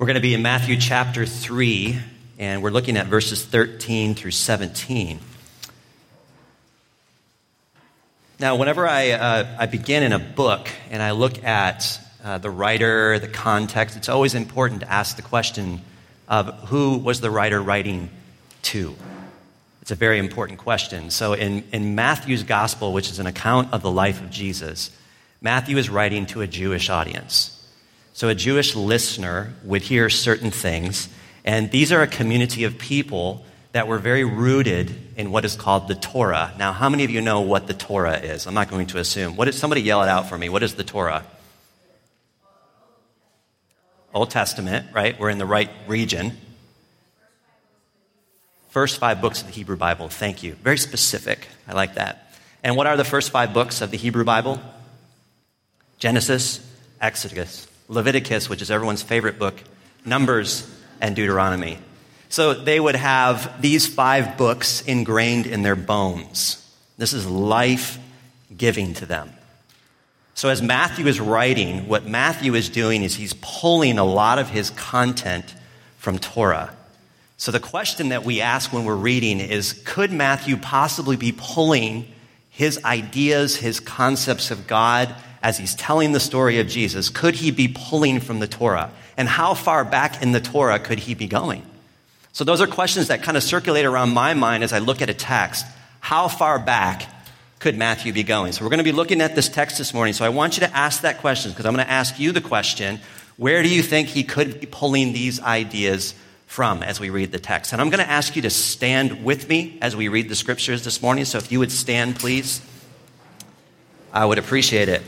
We're going to be in Matthew chapter 3, and we're looking at verses 13 through 17. Now, whenever I begin in a book and I look at the writer, the context, it's always important to ask the question of who was the writer writing to? It's a very important question. So in Matthew's gospel, which is an account of the life of Jesus, Matthew is writing to a Jewish audience. So a Jewish listener would hear certain things, and these are a community of people that were very rooted in what is called the Torah. Now, how many of you know what the Torah is? I'm not going to assume. Somebody yell it out for me. What is the Torah? Old Testament, right? We're in the right region. First 5 books of the Hebrew Bible. Thank you. Very specific. I like that. And what are the first 5 books of the Hebrew Bible? Genesis, Exodus, Leviticus, which is everyone's favorite book, Numbers, and Deuteronomy. So they would have these 5 books ingrained in their bones. This is life-giving to them. So as Matthew is writing, what Matthew is doing is he's pulling a lot of his content from Torah. So the question that we ask when we're reading is, could Matthew possibly be pulling his ideas, his concepts of God, as he's telling the story of Jesus, could he be pulling from the Torah? And how far back in the Torah could he be going? So those are questions that kind of circulate around my mind as I look at a text. How far back could Matthew be going? So we're going to be looking at this text this morning. So I want you to ask that question, because I'm going to ask you the question, where do you think he could be pulling these ideas from as we read the text? And I'm going to ask you to stand with me as we read the scriptures this morning. So if you would stand, please, I would appreciate it.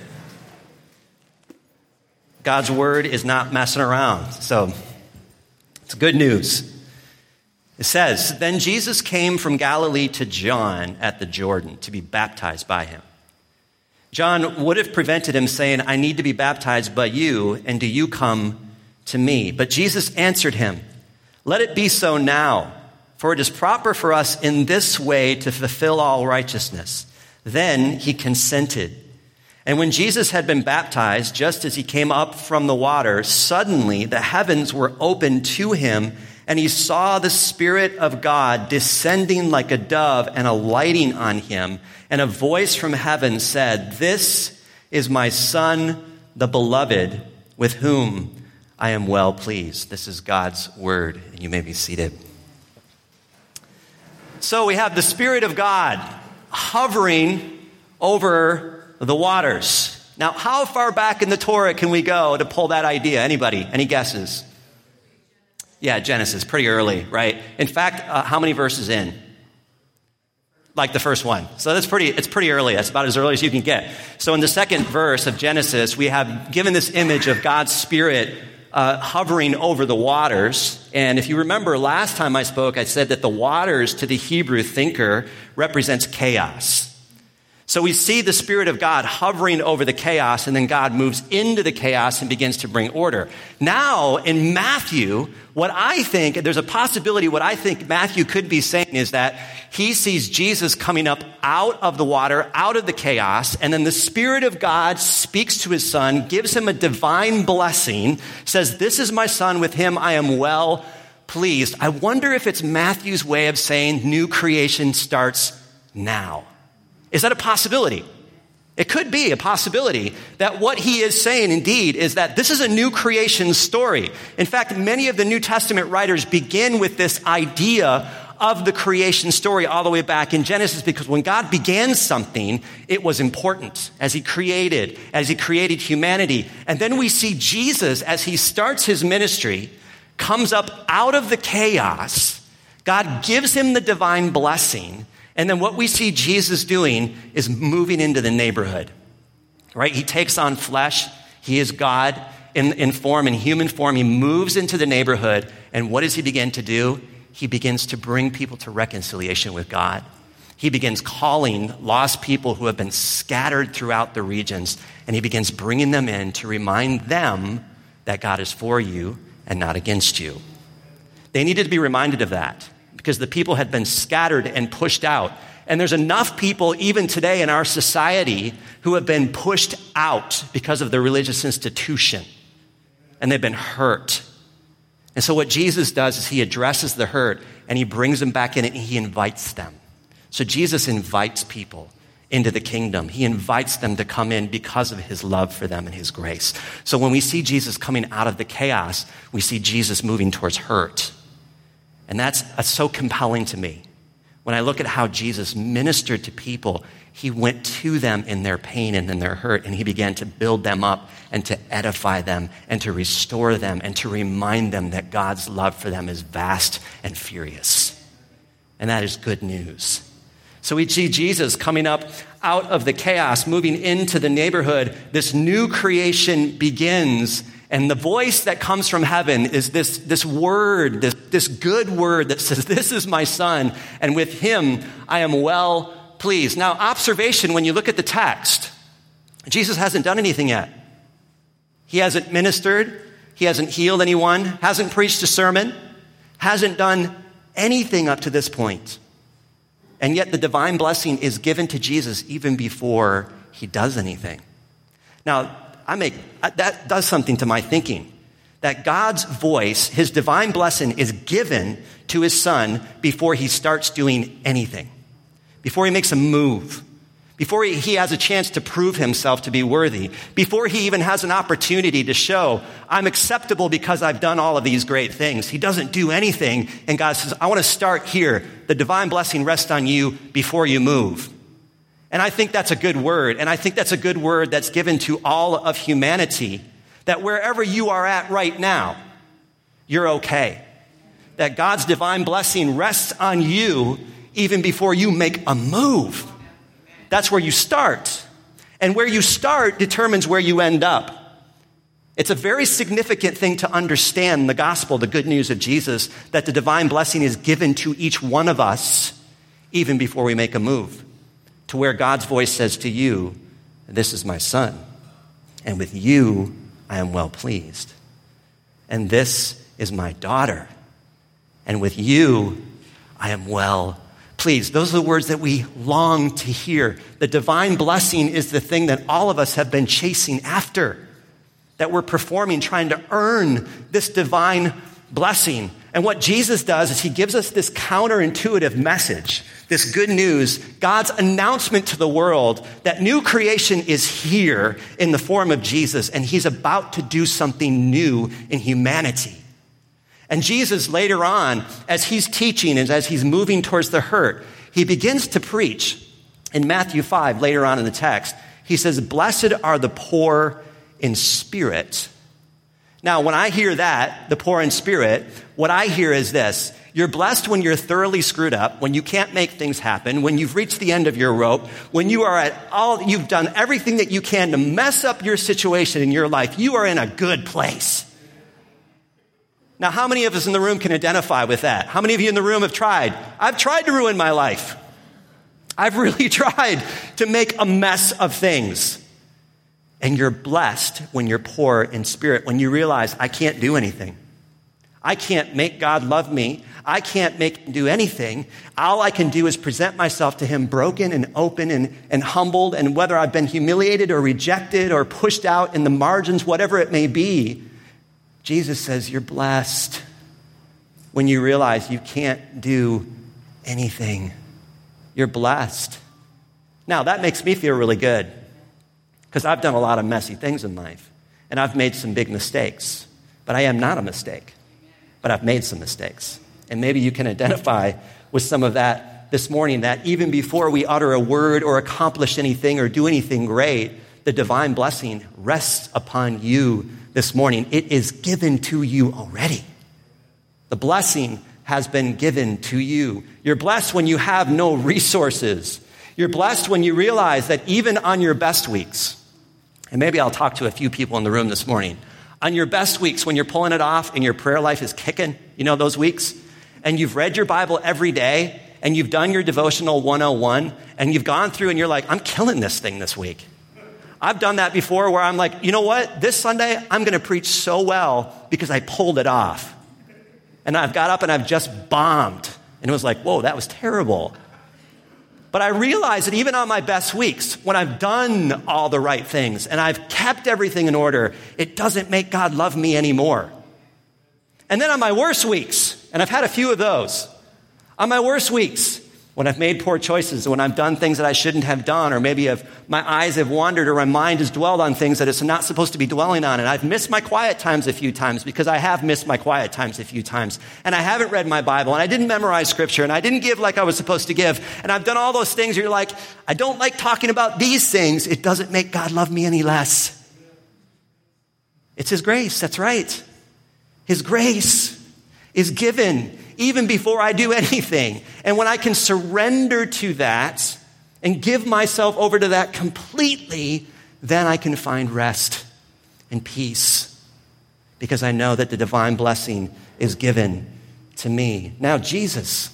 God's word is not messing around, so it's good news. It says, "Then Jesus came from Galilee to John at the Jordan to be baptized by him. John would have prevented him, saying, 'I need to be baptized by you, and do you come to me?' But Jesus answered him, 'Let it be so now, for it is proper for us in this way to fulfill all righteousness.' Then he consented. And when Jesus had been baptized, just as he came up from the water, suddenly the heavens were opened to him, and he saw the Spirit of God descending like a dove and alighting on him. And a voice from heaven said, 'This is my Son, the beloved, with whom I am well pleased.'" This is God's word, and you may be seated. So we have the Spirit of God hovering over the waters. Now, how far back in the Torah can we go to pull that idea? Anybody? Any guesses? Yeah, Genesis, pretty early, right? In fact, how many verses in? Like the first one. So it's pretty early. That's about as early as you can get. So in the second verse of Genesis, we have given this image of God's Spirit hovering over the waters. And if you remember last time I spoke, I said that the waters to the Hebrew thinker represents chaos. So we see the Spirit of God hovering over the chaos, and then God moves into the chaos and begins to bring order. Now, in Matthew, there's a possibility, what I think Matthew could be saying is that he sees Jesus coming up out of the water, out of the chaos, and then the Spirit of God speaks to his Son, gives him a divine blessing, says, "This is my Son, with him I am well pleased." I wonder if it's Matthew's way of saying new creation starts now. Is that a possibility? It could be a possibility that what he is saying indeed is that this is a new creation story. In fact, many of the New Testament writers begin with this idea of the creation story all the way back in Genesis, because when God began something, it was important as he created humanity. And then we see Jesus, as he starts his ministry, comes up out of the chaos. God gives him the divine blessing. And then what we see Jesus doing is moving into the neighborhood, right? He takes on flesh. He is God in human form. He moves into the neighborhood. And what does he begin to do? He begins to bring people to reconciliation with God. He begins calling lost people who have been scattered throughout the regions, and he begins bringing them in to remind them that God is for you and not against you. They needed to be reminded of that, because the people had been scattered and pushed out. And there's enough people even today in our society who have been pushed out because of the religious institution. And they've been hurt. And so what Jesus does is he addresses the hurt and he brings them back in and he invites them. So Jesus invites people into the kingdom. He invites them to come in because of his love for them and his grace. So when we see Jesus coming out of the chaos, we see Jesus moving towards hurt. And that's so compelling to me. When I look at how Jesus ministered to people, he went to them in their pain and in their hurt, and he began to build them up and to edify them and to restore them and to remind them that God's love for them is vast and furious. And that is good news. So we see Jesus coming up out of the chaos, moving into the neighborhood. This new creation begins, and the voice that comes from heaven is this word, this good word that says, "This is my son, and with him I am well pleased." Now, observation, when you look at the text, Jesus hasn't done anything yet. He hasn't ministered. He hasn't healed anyone, hasn't preached a sermon, hasn't done anything up to this point. And yet the divine blessing is given to Jesus even before he does anything. Now, that does something to my thinking, that God's voice, his divine blessing, is given to his son before he starts doing anything, before he makes a move, before he has a chance to prove himself to be worthy, before he even has an opportunity to show, I'm acceptable because I've done all of these great things. He doesn't do anything, and God says, I want to start here. The divine blessing rests on you before you move. And I think that's a good word, and I think that's a good word that's given to all of humanity, that wherever you are at right now, you're okay. That God's divine blessing rests on you even before you make a move. That's where you start. And where you start determines where you end up. It's a very significant thing to understand the gospel, the good news of Jesus, that the divine blessing is given to each one of us even before we make a move. To where God's voice says to you, "This is my son, and with you I am well pleased. And this is my daughter, and with you I am well pleased." Those are the words that we long to hear. The divine blessing is the thing that all of us have been chasing after, that we're performing, trying to earn this divine blessing. And what Jesus does is he gives us this counterintuitive message, this good news, God's announcement to the world that new creation is here in the form of Jesus, and he's about to do something new in humanity. And Jesus later on, as he's teaching and as he's moving towards the hurt, he begins to preach. In Matthew 5, later on in the text, he says, "Blessed are the poor in spirit." Now, when I hear that, the poor in spirit, what I hear is this: you're blessed when you're thoroughly screwed up, when you can't make things happen, when you've reached the end of your rope, when you've done everything that you can to mess up your situation in your life. You are in a good place. Now, how many of us in the room can identify with that? How many of you in the room have tried? I've tried to ruin my life. I've really tried to make a mess of things. And you're blessed when you're poor in spirit, when you realize, I can't do anything. I can't make God love me. I can't make him do anything. All I can do is present myself to him broken and open and humbled, and whether I've been humiliated or rejected or pushed out in the margins, whatever it may be, Jesus says you're blessed when you realize you can't do anything. You're blessed. Now, that makes me feel really good because I've done a lot of messy things in life, and I've made some big mistakes, but I am not a mistake, but I've made some mistakes. And maybe you can identify with some of that this morning, that even before we utter a word or accomplish anything or do anything great, the divine blessing rests upon you this morning. It is given to you already. The blessing has been given to you. You're blessed when you have no resources. You're blessed when you realize that even on your best weeks, and maybe I'll talk to a few people in the room this morning, on your best weeks when you're pulling it off and your prayer life is kicking, you know those weeks, and you've read your Bible every day, and you've done your devotional 101, and you've gone through and you're like, I'm killing this thing this week. I've done that before where I'm like, you know what? This Sunday, I'm going to preach so well because I pulled it off. And I've got up and I've just bombed. And it was like, whoa, that was terrible. But I realized that even on my best weeks, when I've done all the right things and I've kept everything in order, it doesn't make God love me anymore. And then on my worst weeks, and I've had a few of those, on my worst weeks, when I've made poor choices, when I've done things that I shouldn't have done, or maybe my eyes have wandered or my mind has dwelled on things that it's not supposed to be dwelling on, and I've missed my quiet times a few times because I have missed my quiet times a few times, and I haven't read my Bible, and I didn't memorize Scripture, and I didn't give like I was supposed to give, and I've done all those things where you're like, I don't like talking about these things. It doesn't make God love me any less. It's His grace, that's right. His grace is given even before I do anything. And when I can surrender to that and give myself over to that completely, then I can find rest and peace because I know that the divine blessing is given to me. Now, Jesus,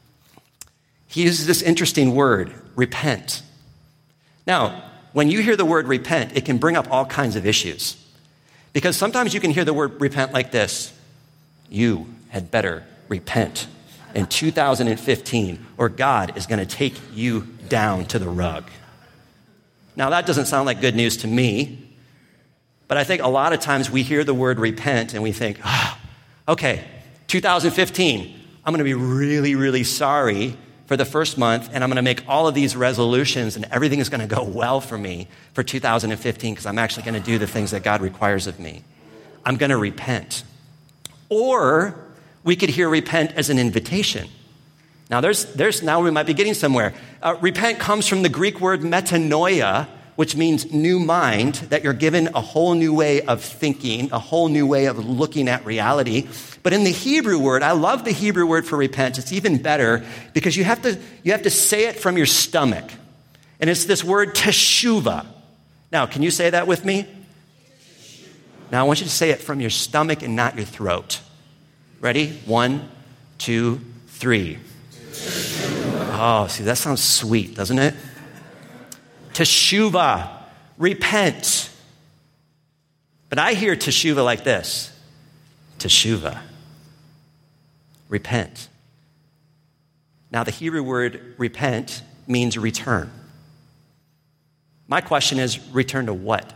He uses this interesting word, repent. Now, when you hear the word repent, it can bring up all kinds of issues. Because sometimes you can hear the word repent like this: you had better repent in 2015, or God is going to take you down to the rug. Now, that doesn't sound like good news to me, but I think a lot of times we hear the word repent and we think, okay, 2015, I'm going to be really, really sorry for the first month, and I'm going to make all of these resolutions, and everything is going to go well for me for 2015 because I'm actually going to do the things that God requires of me. I'm going to repent. Or we could hear repent as an invitation. Now, now we might be getting somewhere. Repent comes from the Greek word metanoia, which means new mind, that you're given a whole new way of thinking, a whole new way of looking at reality. But in the Hebrew word, I love the Hebrew word for repent. It's even better because you have to say it from your stomach. And it's this word teshuvah. Now, can you say that with me? Now, I want you to say it from your stomach and not your throat. Ready? 1, 2, 3. Oh, see, that sounds sweet, doesn't it? Teshuvah, repent. But I hear teshuvah like this. Teshuvah, repent. Now, the Hebrew word repent means return. My question is, return to what?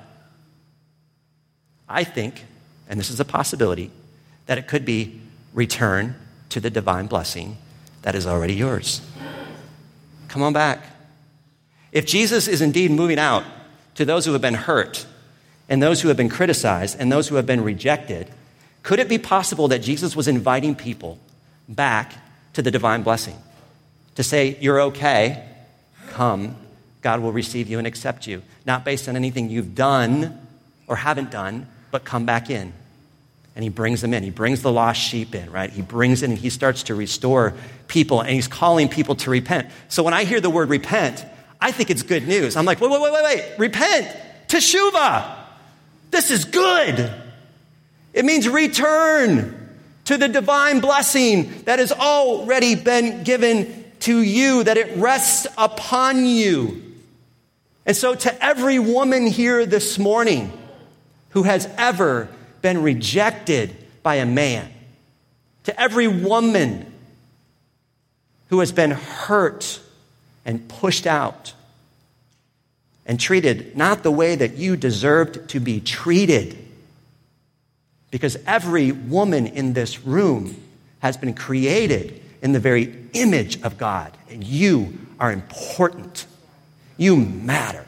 I think, and this is a possibility, that it could be return to the divine blessing that is already yours. Come on back. If Jesus is indeed moving out to those who have been hurt and those who have been criticized and those who have been rejected, could it be possible that Jesus was inviting people back to the divine blessing? To say, you're okay, come, God will receive you and accept you. Not based on anything you've done or haven't done, but come back in. And He brings them in. He brings the lost sheep in, right? He brings in and He starts to restore people, and He's calling people to repent. So when I hear the word repent, I think it's good news. I'm like, wait. Repent. Teshuvah. This is good. It means return to the divine blessing that has already been given to you, that it rests upon you. And so to every woman here this morning who has ever been rejected by a man, to every woman who has been hurt and pushed out and treated not the way that you deserved to be treated, because every woman in this room has been created in the very image of God, and you are important. You matter.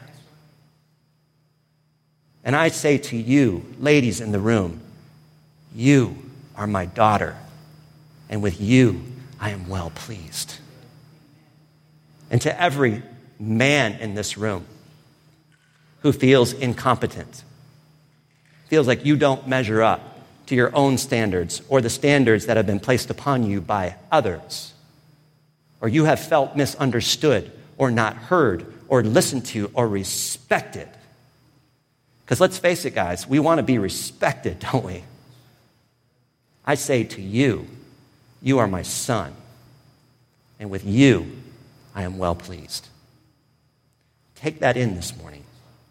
And I say to you, ladies in the room, you are my daughter, and with you I am well pleased. And to every man in this room who feels incompetent, feels like you don't measure up to your own standards or the standards that have been placed upon you by others, or you have felt misunderstood or not heard or listened to or respected. Because let's face it, guys, we want to be respected, don't we? I say to you, you are my son, and with you, I am well pleased. Take that in this morning.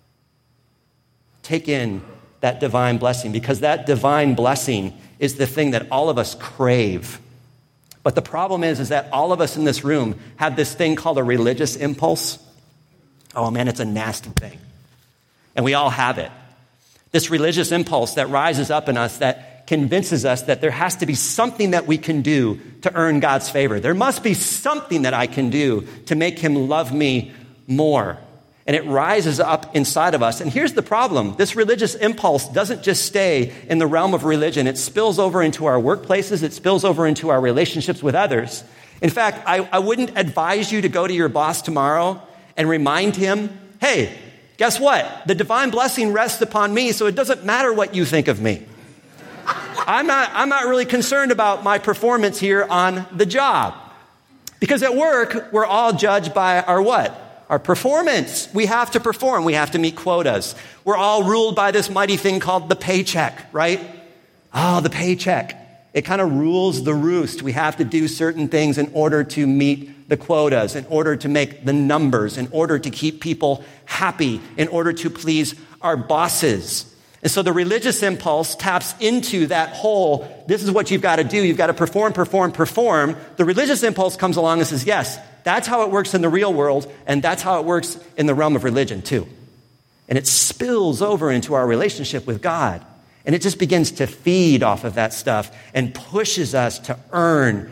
Take in that divine blessing, because that divine blessing is the thing that all of us crave. But the problem is that all of us in this room have this thing called a religious impulse. Oh man, it's a nasty thing. And we all have it. This religious impulse that rises up in us that convinces us that there has to be something that we can do to earn God's favor. There must be something that I can do to make him love me more. And it rises up inside of us. And here's the problem. This religious impulse doesn't just stay in the realm of religion. It spills over into our workplaces. It spills over into our relationships with others. In fact, I wouldn't advise you to go to your boss tomorrow and remind him, hey, guess what? The divine blessing rests upon me, so it doesn't matter what you think of me. I'm not really concerned about my performance here on the job. Because at work, we're all judged by our what? Our performance. We have to perform. We have to meet quotas. We're all ruled by this mighty thing called the paycheck, right? Oh, the paycheck. It kind of rules the roost. We have to do certain things in order to meet the quotas, in order to make the numbers, in order to keep people happy, in order to please our bosses. And so the religious impulse taps into that whole, this is what you've got to do. You've got to perform, perform, perform. The religious impulse comes along and says, yes, that's how it works in the real world, and that's how it works in the realm of religion too. And it spills over into our relationship with God. And it just begins to feed off of that stuff and pushes us to earn,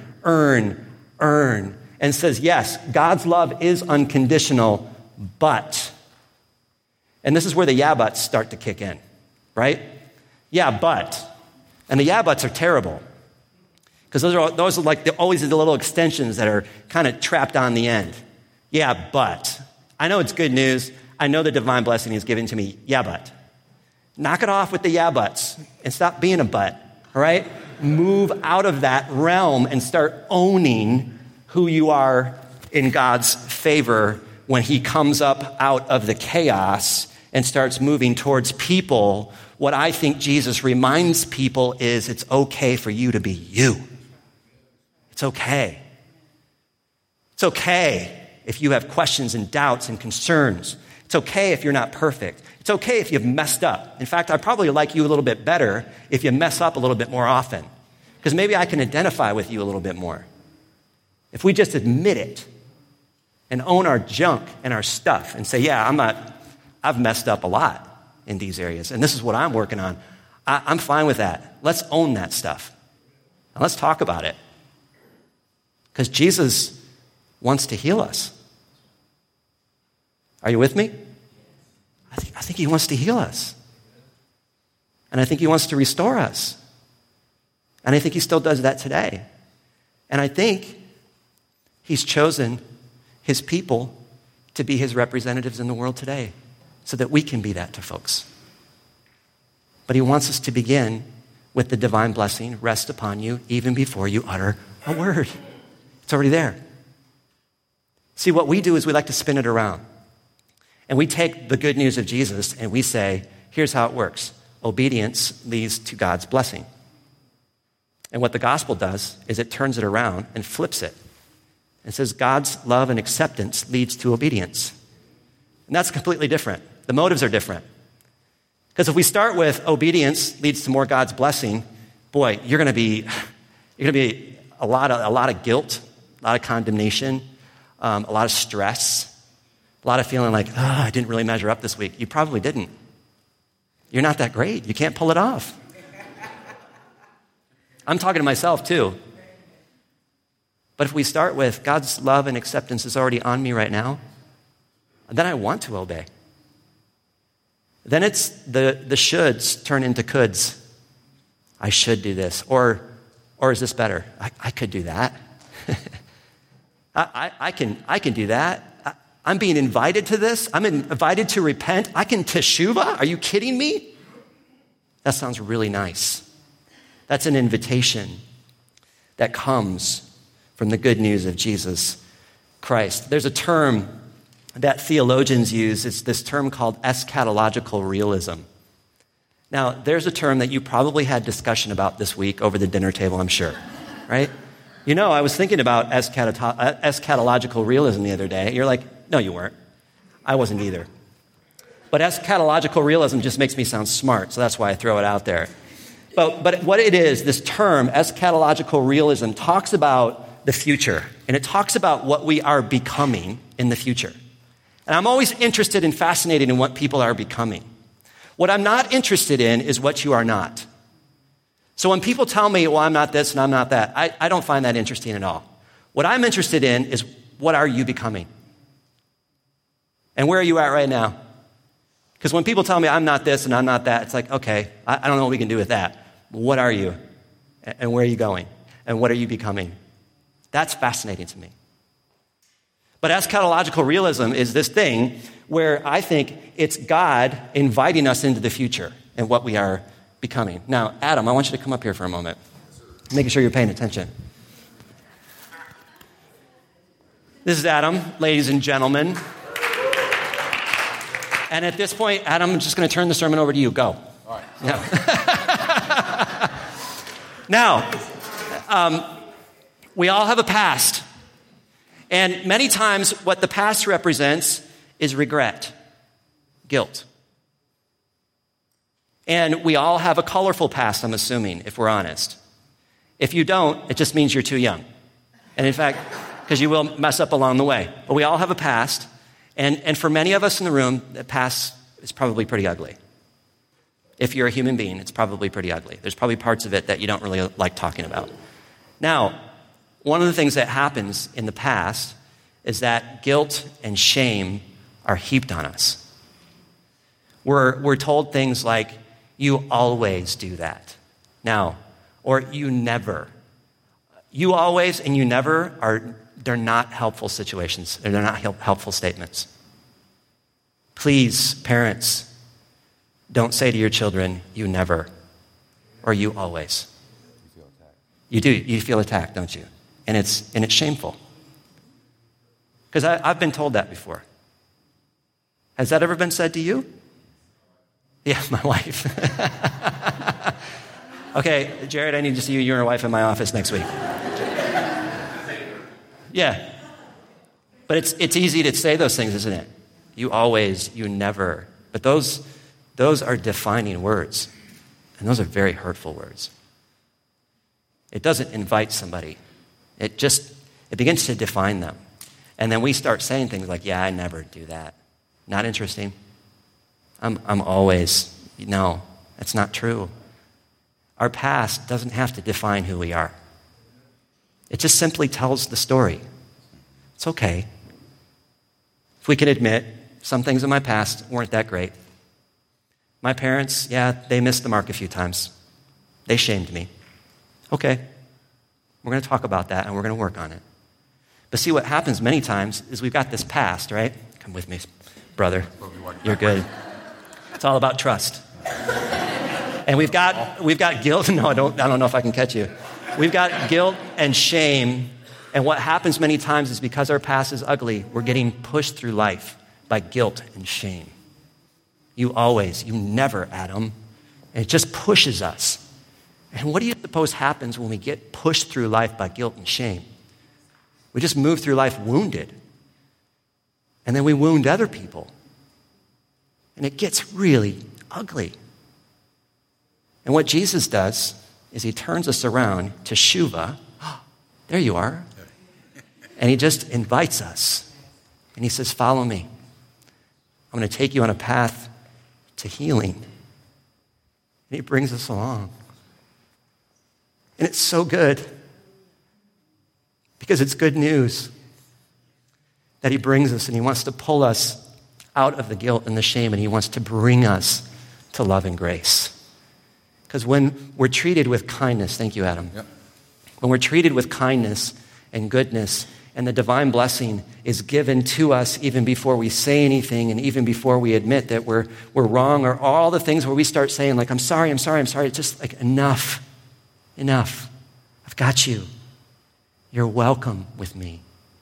and says, yes, God's love is unconditional, but. And this is where the yeah buts start to kick in, right? Yeah, but. And the yeah buts are terrible. Because those are like always the little extensions that are kind of trapped on the end. Yeah, but. I know it's good news. I know the divine blessing is given to me. Yeah, but. Knock it off with the yeah buts and stop being a butt, all right? Move out of that realm and start owning who you are in God's favor when he comes up out of the chaos and starts moving towards people. What I think Jesus reminds people is it's okay for you to be you. It's okay. It's okay if you have questions and doubts and concerns. It's okay if you're not perfect. It's okay if you've messed up. In fact, I probably like you a little bit better if you mess up a little bit more often. Because maybe I can identify with you a little bit more. If we just admit it and own our junk and our stuff and say, yeah, I've messed up a lot in these areas, and this is what I'm working on. I'm fine with that. Let's own that stuff. And let's talk about it. Because Jesus wants to heal us. Are you with me? I think he wants to heal us. And I think he wants to restore us. And I think he still does that today. And I think he's chosen his people to be his representatives in the world today so that we can be that to folks. But he wants us to begin with the divine blessing rest upon you even before you utter a word. It's already there. See, what we do is we like to spin it around. And we take the good news of Jesus and we say, here's how it works. Obedience leads to God's blessing. And what the gospel does is it turns it around and flips it. And says God's love and acceptance leads to obedience. And that's completely different. The motives are different. Because if we start with obedience leads to more God's blessing, boy, you're going to be a lot of guilt, a lot of condemnation, a lot of stress, a lot of feeling like, I didn't really measure up this week. You probably didn't. You're not that great. You can't pull it off. I'm talking to myself too. But if we start with God's love and acceptance is already on me right now, then I want to obey. Then it's the shoulds turn into coulds. I should do this. Or is this better? I could do that. I can do that. I'm being invited to this. I'm invited to repent. I can teshuvah. Are you kidding me? That sounds really nice. That's an invitation that comes from the good news of Jesus Christ. There's a term that theologians use. It's this term called eschatological realism. Now, there's a term that you probably had discussion about this week over the dinner table, I'm sure, right? You know, I was thinking about eschatological realism the other day. You're like, no, you weren't. I wasn't either. But eschatological realism just makes me sound smart, so that's why I throw it out there. But what it is, this term, eschatological realism, talks about the future, and it talks about what we are becoming in the future. And I'm always interested and fascinated in what people are becoming. What I'm not interested in is what you are not. So when people tell me, well, I'm not this and I'm not that, I don't find that interesting at all. What I'm interested in is, what are you becoming? And where are you at right now? Because when people tell me I'm not this and I'm not that, it's like, okay, I don't know what we can do with that. What are you? And where are you going? And what are you becoming? That's fascinating to me. But eschatological realism is this thing where I think it's God inviting us into the future and what we are becoming. Now, Adam, I want you to come up here for a moment, making sure you're paying attention. This is Adam, ladies and gentlemen. And at this point, Adam, I'm just going to turn the sermon over to you. Go. All right. Now, we all have a past. And many times what the past represents is regret, guilt. And we all have a colorful past, I'm assuming, if we're honest. If you don't, it just means you're too young. And in fact, because you will mess up along the way. But we all have a past. And for many of us in the room, the past is probably pretty ugly. If you're a human being, it's probably pretty ugly. There's probably parts of it that you don't really like talking about. Now, one of the things that happens in the past is that guilt and shame are heaped on us. We're told things like, you always do that. Now, or you never. You always and you never they're not helpful situations. They're not helpful statements. Please, parents, don't say to your children, you never, or you always. You feel attacked. You do. You feel attacked, don't you? And it's shameful. Because I've been told that before. Has that ever been said to you? Yeah, my wife. Okay, Jared, I need to see you and your wife in my office next week. Yeah. But it's easy to say those things, isn't it? You always, you never. But those are defining words. And those are very hurtful words. It doesn't invite somebody. It begins to define them. And then we start saying things like, yeah, I never do that. Not interesting. I'm always, no, that's not true. Our past doesn't have to define who we are. It just simply tells the story. It's okay. If we can admit some things in my past weren't that great. My parents, yeah, they missed the mark a few times. They shamed me. Okay. We're going to talk about that and we're going to work on it. But see, what happens many times is we've got this past, right? Come with me, brother. You're good. It's all about trust. And we've got guilt. No, I don't know if I can catch you. We've got guilt and shame. And what happens many times is because our past is ugly, we're getting pushed through life by guilt and shame. You always, you never, Adam. And it just pushes us. And what do you suppose happens when we get pushed through life by guilt and shame? We just move through life wounded. And then we wound other people. And it gets really ugly. And what Jesus does is he turns us around to Shuvah. Oh, there you are. And he just invites us. And he says, follow me. I'm going to take you on a path to healing. And he brings us along. And it's so good. Because it's good news that he brings us and he wants to pull us out of the guilt and the shame and he wants to bring us to love and grace. Because when we're treated with kindness, thank you, Adam. Yep. When we're treated with kindness and goodness and the divine blessing is given to us even before we say anything and even before we admit that we're wrong or all the things where we start saying like, I'm sorry. It's just like enough. I've got you. You're welcome with me.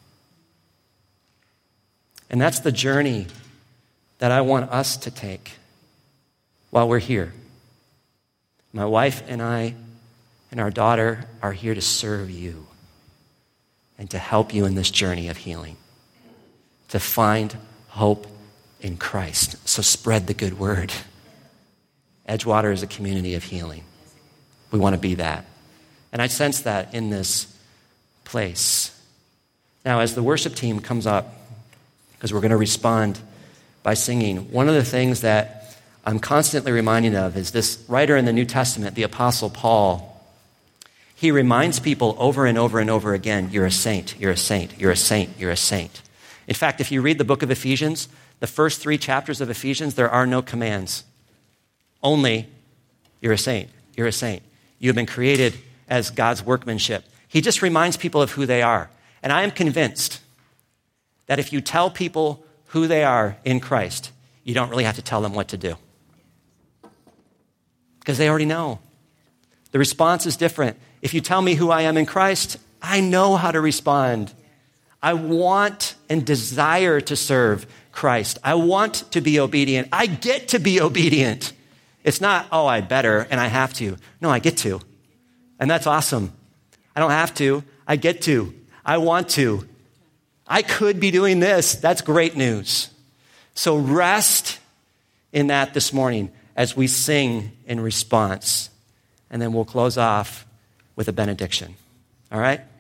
And that's the journey that I want us to take while we're here. My wife and I and our daughter are here to serve you and to help you in this journey of healing, to find hope in Christ. So spread the good word. Edgewater is a community of healing. We want to be that. And I sense that in this place. Now, as the worship team comes up, because we're going to respond by singing, one of the things that I'm constantly reminding of is this writer in the New Testament, the Apostle Paul. He reminds people over and over and over again, you're a saint, you're a saint, you're a saint, you're a saint. In fact, if you read the book of Ephesians, the first 3 chapters of Ephesians, there are no commands. Only, you're a saint, you're a saint. You have been created as God's workmanship. He just reminds people of who they are. And I am convinced that if you tell people who they are in Christ, you don't really have to tell them what to do. Because they already know. The response is different. If you tell me who I am in Christ, I know how to respond. I want and desire to serve Christ. I want to be obedient. I get to be obedient. It's not, oh, I better and I have to. No, I get to. And that's awesome. I don't have to. I get to. I want to. I could be doing this. That's great news. So rest in that this morning as we sing in response. And then we'll close off with a benediction. All right?